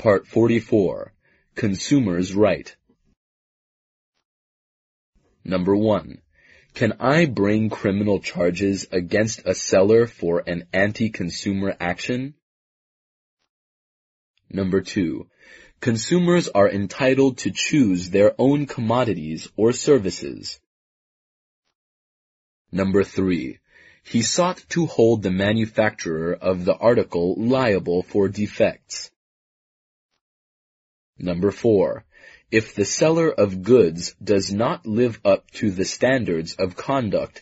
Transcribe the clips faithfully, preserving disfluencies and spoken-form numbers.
Part forty-four. Consumer's Right. Number one. Can I bring criminal charges against a seller for an anti-consumer action? Number two. Consumers are entitled to choose their own commodities or services. Number three. He sought to hold the manufacturer of the article liable for defects. Number four. If the seller of goods does not live up to the standards of conduct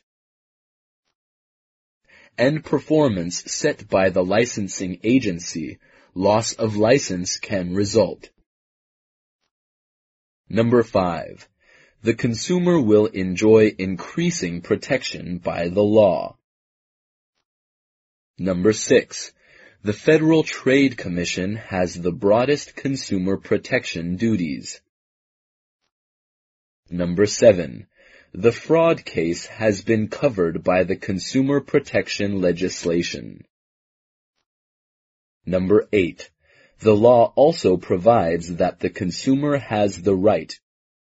and performance set by the licensing agency, loss of license can result. Number five. The consumer will enjoy increasing protection by the law. Number six. The Federal Trade Commission has the broadest consumer protection duties. Number seven. The fraud case has been covered by the consumer protection legislation. Number eight. The law also provides that the consumer has the right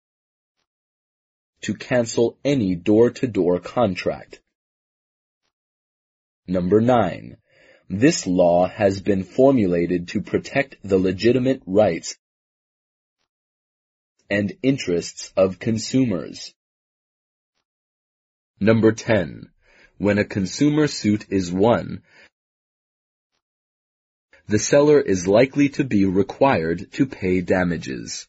to cancel any door-to-door contract. Number nine. This law has been formulated to protect the legitimate rights and interests of consumers. Number ten. When a consumer suit is won, the seller is likely to be required to pay damages.